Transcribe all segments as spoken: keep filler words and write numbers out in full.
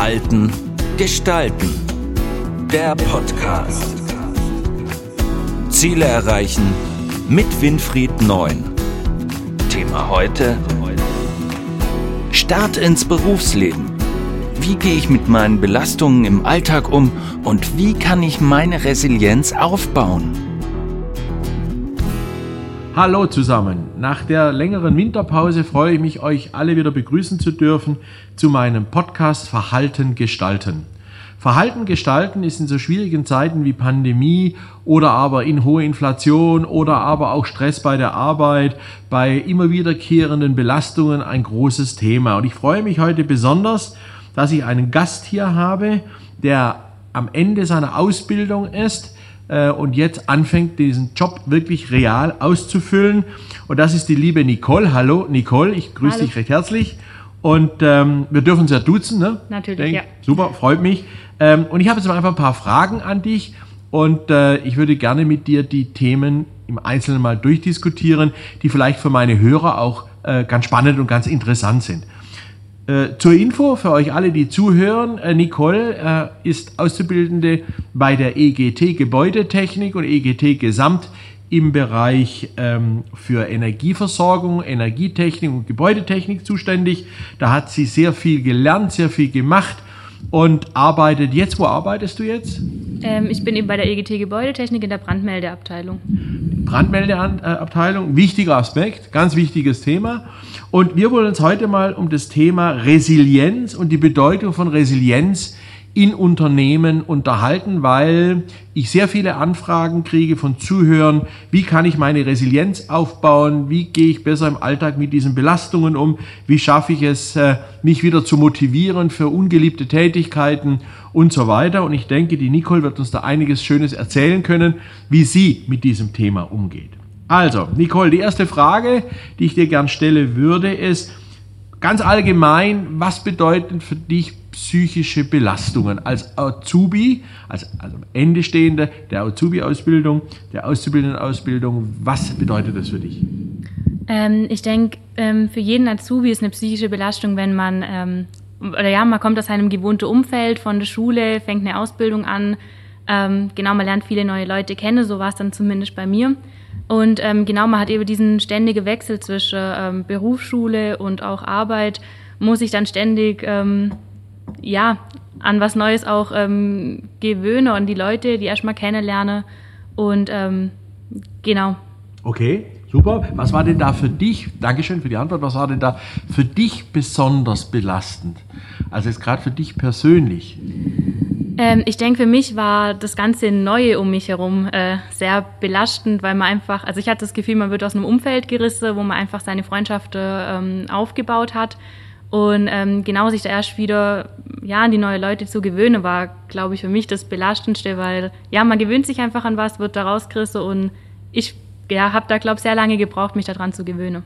Verhalten, Gestalten. Der Podcast. Ziele erreichen mit Winfried Neun. Thema heute: Start ins Berufsleben. Wie gehe ich mit meinen Belastungen im Alltag um und wie kann ich meine Resilienz aufbauen? Hallo zusammen. Nach der längeren Winterpause freue ich mich, euch alle wieder begrüßen zu dürfen zu meinem Podcast Verhalten gestalten. Verhalten gestalten ist in so schwierigen Zeiten wie Pandemie oder aber in hohe Inflation oder aber auch Stress bei der Arbeit, bei immer wiederkehrenden Belastungen ein großes Thema. Und ich freue mich heute besonders, dass ich einen Gast hier habe, der am Ende seiner Ausbildung ist und jetzt anfängt, diesen Job wirklich real auszufüllen. Und das ist die liebe Nicole. Hallo Nicole, ich grüße Hallo. dich recht herzlich. Und ähm, wir dürfen uns ja duzen, ne? Natürlich, Denk, ja. Super, freut mich. Ähm, und ich habe jetzt mal einfach ein paar Fragen an dich. Und äh, ich würde gerne mit dir die Themen im Einzelnen mal durchdiskutieren, die vielleicht für meine Hörer auch äh, ganz spannend und ganz interessant sind. Äh, zur Info für euch alle, die zuhören, äh, Nicole äh, ist Auszubildende bei der E G T Gebäudetechnik und E G T Gesamt im Bereich ähm, für Energieversorgung, Energietechnik und Gebäudetechnik zuständig. Da hat sie sehr viel gelernt, sehr viel gemacht und arbeitet jetzt. Wo arbeitest du jetzt? Ähm, ich bin eben bei der E G T Gebäudetechnik in der Brandmeldeabteilung. Brandmeldeabteilung, wichtiger Aspekt, ganz wichtiges Thema. Und wir wollen uns heute mal um das Thema Resilienz und die Bedeutung von Resilienz in Unternehmen unterhalten, weil ich sehr viele Anfragen kriege von Zuhörern, wie kann ich meine Resilienz aufbauen, wie gehe ich besser im Alltag mit diesen Belastungen um, wie schaffe ich es, mich wieder zu motivieren für ungeliebte Tätigkeiten und so weiter. Und ich denke, die Nicole wird uns da einiges Schönes erzählen können, wie sie mit diesem Thema umgeht. Also, Nicole, die erste Frage, die ich dir gern stelle würde, ist ganz allgemein, was bedeuten für dich psychische Belastungen als Azubi, als, also am Ende stehende der Azubi-Ausbildung, der Auszubildendenausbildung, was bedeutet das für dich? Ähm, ich denke, ähm, für jeden Azubi ist eine psychische Belastung, wenn man, ähm, oder ja, man kommt aus einem gewohnten Umfeld von der Schule, fängt eine Ausbildung an, ähm, genau, man lernt viele neue Leute kennen, so war es dann zumindest bei mir. Und ähm, genau, man hat eben diesen ständigen Wechsel zwischen ähm, Berufsschule und auch Arbeit, muss sich dann ständig ähm, ja, an was Neues auch ähm, gewöhnen und die Leute, die erstmal kennenlernen. Und ähm, genau. Okay, super. Was war denn da für dich, Dankeschön für die Antwort, was war denn da für dich besonders belastend? Also jetzt gerade für dich persönlich. Ähm, ich denke, für mich war das ganze Neue um mich herum äh, sehr belastend, weil man einfach, also ich hatte das Gefühl, man wird aus einem Umfeld gerissen, wo man einfach seine Freundschaften ähm, aufgebaut hat. Und ähm, genau sich da erst wieder ja, an die neuen Leute zu gewöhnen, war, glaube ich, für mich das Belastendste, weil ja, man gewöhnt sich einfach an was, wird da rausgerissen und ich ja, habe da, glaube ich, sehr lange gebraucht, mich daran zu gewöhnen.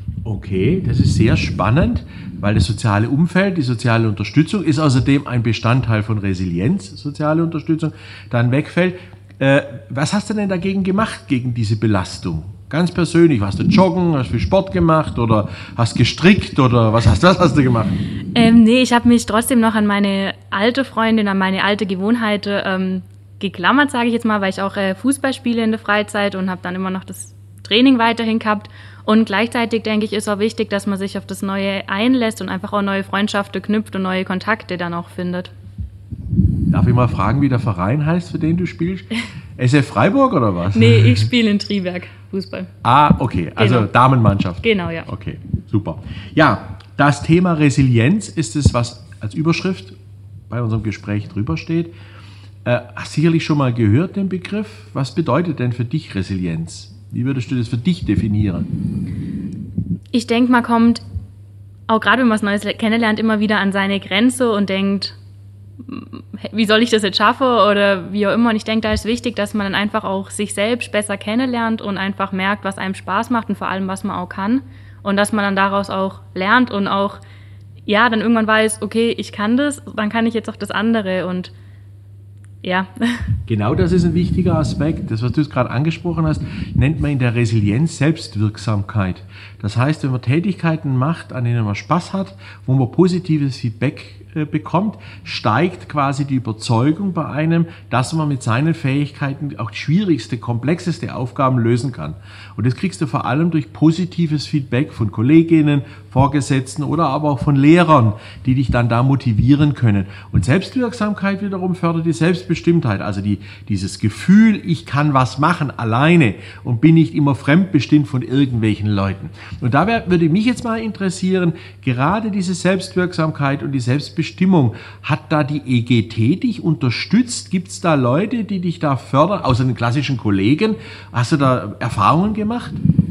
Okay, das ist sehr spannend, weil das soziale Umfeld, die soziale Unterstützung ist außerdem ein Bestandteil von Resilienz, soziale Unterstützung, dann wegfällt. Äh, was hast du denn dagegen gemacht, gegen diese Belastung? Ganz persönlich, warst du joggen, hast du viel Sport gemacht oder hast gestrickt oder was hast, was hast du gemacht? Ähm, nee, ich habe mich trotzdem noch an meine alte Freundin, an meine alte Gewohnheiten ähm, geklammert, sage ich jetzt mal, weil ich auch äh, Fußball spiele in der Freizeit und habe dann immer noch das Training weiterhin gehabt. Und gleichzeitig, denke ich, ist auch wichtig, dass man sich auf das Neue einlässt und einfach auch neue Freundschaften knüpft und neue Kontakte dann auch findet. Darf ich mal fragen, wie der Verein heißt, für den du spielst? S F Freiburg oder was? Nee, ich spiele in Triberg Fußball. Ah, okay, also Genau. Damenmannschaft. Genau, ja. Okay, super. Ja, das Thema Resilienz ist es, was als Überschrift bei unserem Gespräch drüber steht. Äh, hast sicherlich schon mal gehört, den Begriff. Was bedeutet denn für dich Resilienz? Wie würdest du das für dich definieren? Ich denke, man kommt, auch gerade wenn man was Neues kennenlernt, immer wieder an seine Grenze und denkt, wie soll ich das jetzt schaffen oder wie auch immer. Und ich denke, da ist wichtig, dass man dann einfach auch sich selbst besser kennenlernt und einfach merkt, was einem Spaß macht und vor allem, was man auch kann. Und dass man dann daraus auch lernt und auch, ja, dann irgendwann weiß, okay, ich kann das, dann kann ich jetzt auch das andere und ja. Genau, das ist ein wichtiger Aspekt. Das, was du jetzt gerade angesprochen hast, nennt man in der Resilienz Selbstwirksamkeit. Das heißt, wenn man Tätigkeiten macht, an denen man Spaß hat, wo man positives Feedback äh, bekommt, steigt quasi die Überzeugung bei einem, dass man mit seinen Fähigkeiten auch schwierigste, komplexeste Aufgaben lösen kann. Und das kriegst du vor allem durch positives Feedback von Kolleginnen, Vorgesetzten oder aber auch von Lehrern, die dich dann da motivieren können. Und Selbstwirksamkeit wiederum fördert die Selbstbestimmtheit, also die, dieses Gefühl, ich kann was machen alleine und bin nicht immer fremdbestimmt von irgendwelchen Leuten. Und da wär, würde mich jetzt mal interessieren, gerade diese Selbstwirksamkeit und die Selbstbestimmung, hat da die E G T dich unterstützt? Gibt es da Leute, die dich da fördern, außer den klassischen Kollegen? Hast du da Erfahrungen gemacht?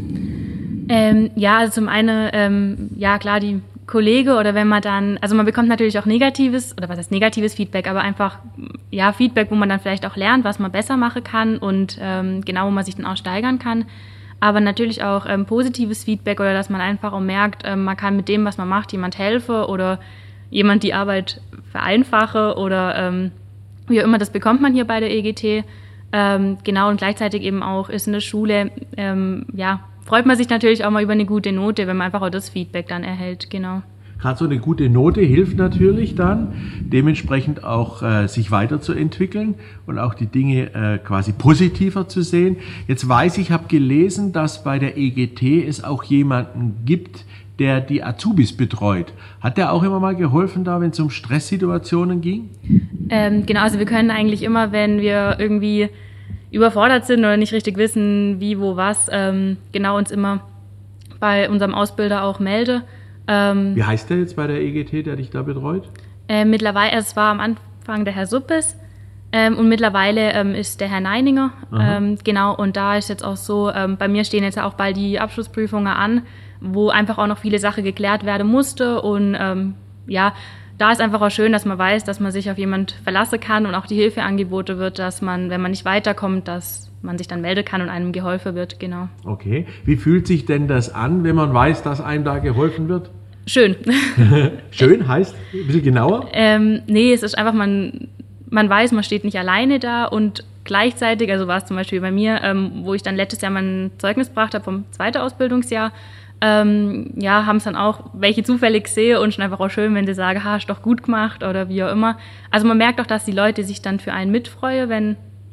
Ähm, ja, also zum einen, ähm, ja klar, die Kollege oder wenn man dann, also man bekommt natürlich auch negatives, oder was heißt negatives Feedback, aber einfach, ja, Feedback, wo man dann vielleicht auch lernt, was man besser machen kann und ähm, genau, wo man sich dann auch steigern kann. Aber natürlich auch ähm, positives Feedback oder dass man einfach auch merkt, ähm, man kann mit dem, was man macht, jemand helfen oder jemand die Arbeit vereinfache oder ähm, wie auch immer, das bekommt man hier bei der E G T. Ähm, genau, und gleichzeitig eben auch ist in der Schule, ähm, ja, freut man sich natürlich auch mal über eine gute Note, wenn man einfach auch das Feedback dann erhält, genau. Gerade so eine gute Note hilft natürlich dann, dementsprechend auch äh, sich weiterzuentwickeln und auch die Dinge äh, quasi positiver zu sehen. Jetzt weiß ich, ich habe gelesen, dass bei der E G T es auch jemanden gibt, der die Azubis betreut. Hat der auch immer mal geholfen da, wenn es um Stresssituationen ging? Ähm, genau, also wir können eigentlich immer, wenn wir irgendwie überfordert sind oder nicht richtig wissen, wie, wo, was, ähm, genau uns immer bei unserem Ausbilder auch melde. Ähm, wie heißt der jetzt bei der E G T, der dich da betreut? Äh, mittlerweile, es war am Anfang der Herr Suppes ähm, und mittlerweile ähm, ist der Herr Neininger. Ähm, genau, und da ist jetzt auch so, ähm, bei mir stehen jetzt auch bald die Abschlussprüfungen an, wo einfach auch noch viele Sachen geklärt werden musste und ähm, ja, da ist einfach auch schön, dass man weiß, dass man sich auf jemand verlassen kann und auch die Hilfe angeboten wird, dass man, wenn man nicht weiterkommt, dass man sich dann melden kann und einem geholfen wird, genau. Okay. Wie fühlt sich denn das an, wenn man weiß, dass einem da geholfen wird? Schön. Schön heißt ein bisschen genauer? Ähm, nee, es ist einfach, man, man weiß, man steht nicht alleine da und gleichzeitig, also war es zum Beispiel bei mir, ähm, wo ich dann letztes Jahr mein Zeugnis gebracht habe vom zweiten Ausbildungsjahr, Ähm, ja, haben es dann auch welche zufällig sehe und schon einfach auch schön, wenn sie sagen, ha, hast doch gut gemacht oder wie auch immer. Also man merkt auch, dass die Leute sich dann für einen mitfreuen, wenn,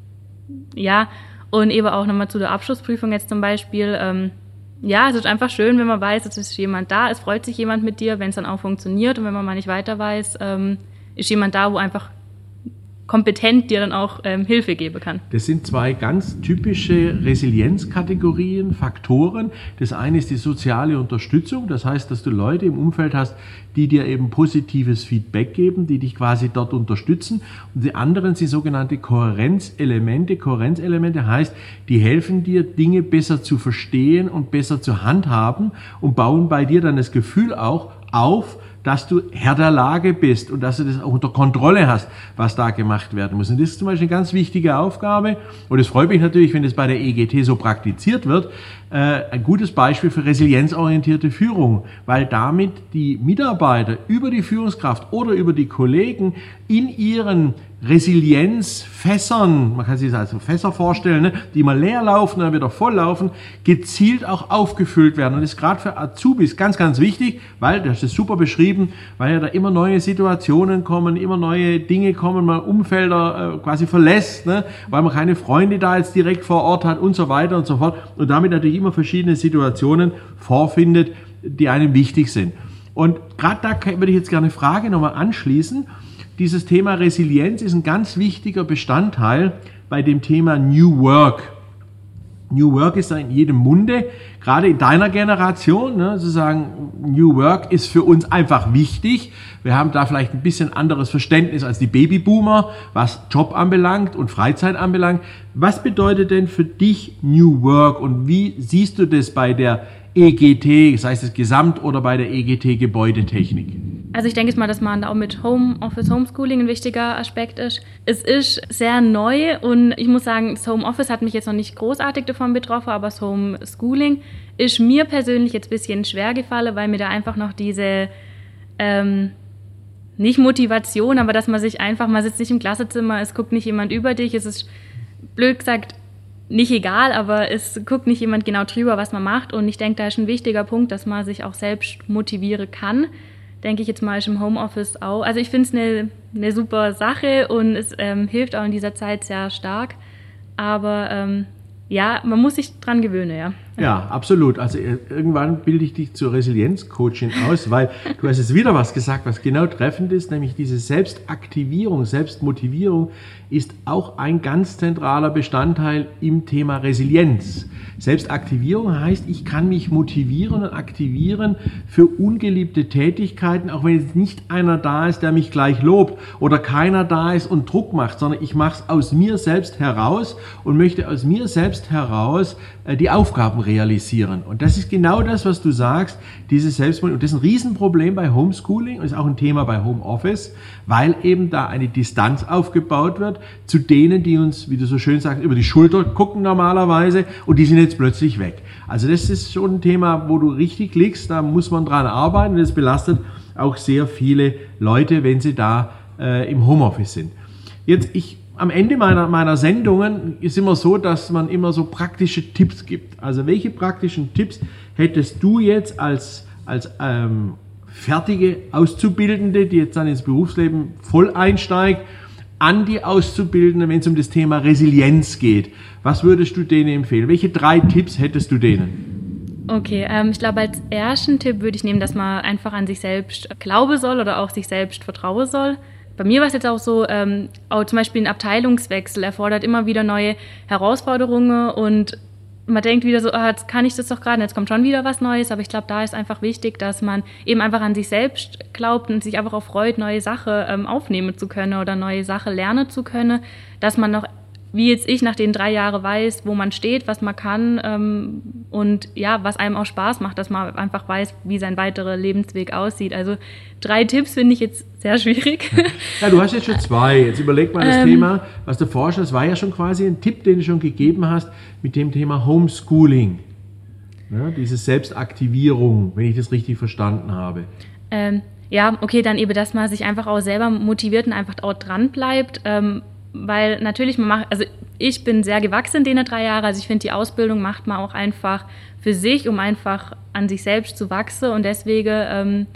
ja, und eben auch nochmal zu der Abschlussprüfung jetzt zum Beispiel, ähm, ja, es ist einfach schön, wenn man weiß, es ist jemand da, es freut sich jemand mit dir, wenn es dann auch funktioniert und wenn man mal nicht weiter weiß, ähm, ist jemand da, wo einfach kompetent dir dann auch ähm, Hilfe geben kann. Das sind zwei ganz typische Resilienzkategorien, Faktoren. Das eine ist die soziale Unterstützung, das heißt, dass du Leute im Umfeld hast, die dir eben positives Feedback geben, die dich quasi dort unterstützen. Und die anderen sind sogenannte Kohärenzelemente. Kohärenzelemente heißt, die helfen dir, Dinge besser zu verstehen und besser zu handhaben und bauen bei dir dann das Gefühl auch auf, dass du Herr der Lage bist und dass du das auch unter Kontrolle hast, was da gemacht werden muss. Und das ist zum Beispiel eine ganz wichtige Aufgabe. Und es freut mich natürlich, wenn das bei der E G T so praktiziert wird. Äh, ein gutes Beispiel für resilienzorientierte Führung, weil damit die Mitarbeiter über die Führungskraft oder über die Kollegen in ihren Resilienzfässern, man kann sich das als Fässer vorstellen, ne, die mal leer laufen, dann wieder voll laufen, gezielt auch aufgefüllt werden. Und das ist gerade für Azubis ganz, ganz wichtig, weil, das ist super beschrieben, weil ja da immer neue Situationen kommen, immer neue Dinge kommen, man Umfelder äh, quasi verlässt, ne, weil man keine Freunde da jetzt direkt vor Ort hat und so weiter und so fort. Und damit natürlich immer verschiedene Situationen vorfindet, die einem wichtig sind. Und gerade da würde ich jetzt gerne eine Frage nochmal anschließen. Dieses Thema Resilienz ist ein ganz wichtiger Bestandteil bei dem Thema New Work. New Work ist in jedem Munde, gerade in deiner Generation, ne, zu sagen, New Work ist für uns einfach wichtig. Wir haben da vielleicht ein bisschen anderes Verständnis als die Babyboomer, was Job anbelangt und Freizeit anbelangt. Was bedeutet denn für dich New Work und wie siehst du das bei der E G T, sei es das Gesamt oder bei der E G T Gebäudetechnik? Also ich denke jetzt mal, dass man da auch mit Homeoffice, Homeschooling ein wichtiger Aspekt ist. Es ist sehr neu und ich muss sagen, das Homeoffice hat mich jetzt noch nicht großartig davon betroffen, aber das Homeschooling ist mir persönlich jetzt ein bisschen schwer gefallen, weil mir da einfach noch diese, ähm, nicht Motivation, aber dass man sich einfach, man sitzt nicht im Klassenzimmer, es guckt nicht jemand über dich, es ist blöd gesagt, nicht egal, aber es guckt nicht jemand genau drüber, was man macht. Und ich denke, da ist ein wichtiger Punkt, dass man sich auch selbst motivieren kann. Denke ich jetzt mal, ist im Homeoffice auch. Also ich finde es eine, eine super Sache und es ähm, hilft auch in dieser Zeit sehr stark. Aber ähm, ja, man muss sich dran gewöhnen, ja. Ja, absolut. Also irgendwann bilde ich dich zur Resilienz-Coachin aus, weil du hast jetzt wieder was gesagt, was genau treffend ist, nämlich diese Selbstaktivierung, Selbstmotivierung ist auch ein ganz zentraler Bestandteil im Thema Resilienz. Selbstaktivierung heißt, ich kann mich motivieren und aktivieren für ungeliebte Tätigkeiten, auch wenn jetzt nicht einer da ist, der mich gleich lobt oder keiner da ist und Druck macht, sondern ich mache es aus mir selbst heraus und möchte aus mir selbst heraus äh, die Aufgaben realisieren. Und das ist genau das, was du sagst, dieses Selbstmotivation. Und das ist ein Riesenproblem bei Homeschooling und ist auch ein Thema bei Homeoffice, weil eben da eine Distanz aufgebaut wird zu denen, die uns, wie du so schön sagst, über die Schulter gucken normalerweise und die sind jetzt plötzlich weg. Also das ist schon ein Thema, wo du richtig liegst, da muss man dran arbeiten und das belastet auch sehr viele Leute, wenn sie da äh, im Homeoffice sind. Jetzt, ich Am Ende meiner, meiner Sendungen ist immer so, dass man immer so praktische Tipps gibt. Also welche praktischen Tipps hättest du jetzt als, als ähm, fertige Auszubildende, die jetzt dann ins Berufsleben voll einsteigt, an die Auszubildenden, wenn es um das Thema Resilienz geht? Was würdest du denen empfehlen? Welche drei Tipps hättest du denen? Okay, ähm, ich glaube, als ersten Tipp würde ich nehmen, dass man einfach an sich selbst glauben soll oder auch sich selbst vertrauen soll. Bei mir war es jetzt auch so, ähm, auch zum Beispiel ein Abteilungswechsel erfordert immer wieder neue Herausforderungen und man denkt wieder so, ah, jetzt kann ich das doch gerade, jetzt kommt schon wieder was Neues, aber ich glaube, da ist einfach wichtig, dass man eben einfach an sich selbst glaubt und sich einfach auch freut, neue Sachen ähm, aufnehmen zu können oder neue Sachen lernen zu können, dass man noch, wie jetzt ich, nach den drei Jahren weiß, wo man steht, was man kann ähm, und ja, was einem auch Spaß macht, dass man einfach weiß, wie sein weiterer Lebensweg aussieht. Also drei Tipps finde ich jetzt sehr schwierig. Ja, du hast jetzt schon zwei. Jetzt überleg mal das ähm, Thema, was du vorstellst. Das war ja schon quasi ein Tipp, den du schon gegeben hast mit dem Thema Homeschooling. Ja, diese Selbstaktivierung, wenn ich das richtig verstanden habe. Ähm, ja, okay, dann eben, dass man sich einfach auch selber motiviert und einfach auch dran bleibt. Ähm, Weil natürlich, man macht, also ich bin sehr gewachsen in den drei Jahren, also ich finde, die Ausbildung macht man auch einfach für sich, um einfach an sich selbst zu wachsen und deswegen, ähm,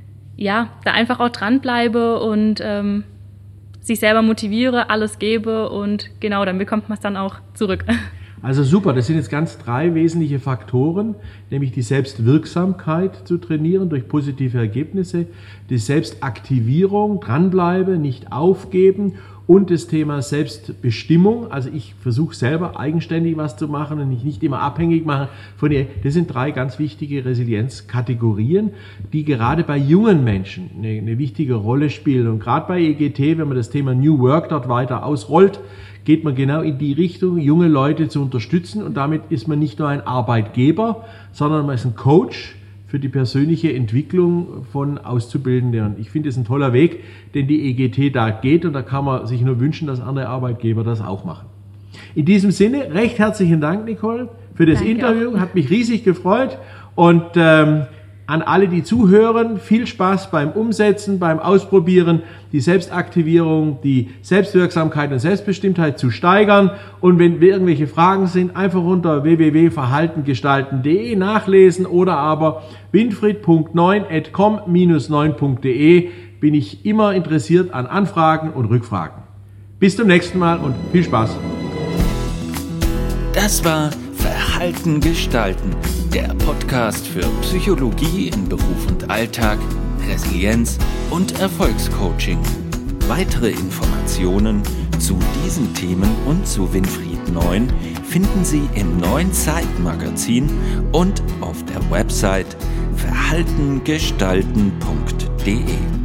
ja, da einfach auch dranbleibe und ähm, sich selber motiviere, alles gebe und genau, dann bekommt man es dann auch zurück. Also super, das sind jetzt ganz drei wesentliche Faktoren, nämlich die Selbstwirksamkeit zu trainieren durch positive Ergebnisse, die Selbstaktivierung, dranbleiben, nicht aufgeben und das Thema Selbstbestimmung, also ich versuche selber eigenständig was zu machen und mich nicht immer abhängig machen von ihr. Das sind drei ganz wichtige Resilienzkategorien, die gerade bei jungen Menschen eine, eine wichtige Rolle spielen. Und gerade bei E G T, wenn man das Thema New Work dort weiter ausrollt, geht man genau in die Richtung, junge Leute zu unterstützen und damit ist man nicht nur ein Arbeitgeber, sondern man ist ein Coach für die persönliche Entwicklung von Auszubildenden. Und ich finde es ein toller Weg, den die E G T da geht und da kann man sich nur wünschen, dass andere Arbeitgeber das auch machen. In diesem Sinne, recht herzlichen Dank, Nicole, für das Danke Interview, auch. Hat mich riesig gefreut und ähm, an alle, die zuhören, viel Spaß beim Umsetzen, beim Ausprobieren, die Selbstaktivierung, die Selbstwirksamkeit und Selbstbestimmtheit zu steigern. Und wenn irgendwelche Fragen sind, einfach unter w w w punkt verhaltengestalten punkt d e nachlesen oder aber winfried punkt neun at com minus neun punkt d e bin ich immer interessiert an Anfragen und Rückfragen. Bis zum nächsten Mal und viel Spaß. Das war Verhalten gestalten, der Podcast für Psychologie in Beruf und Alltag, Resilienz und Erfolgscoaching. Weitere Informationen zu diesen Themen und zu Winfried Neun finden Sie im neuen Zeitmagazin und auf der Website verhaltengestalten punkt d e.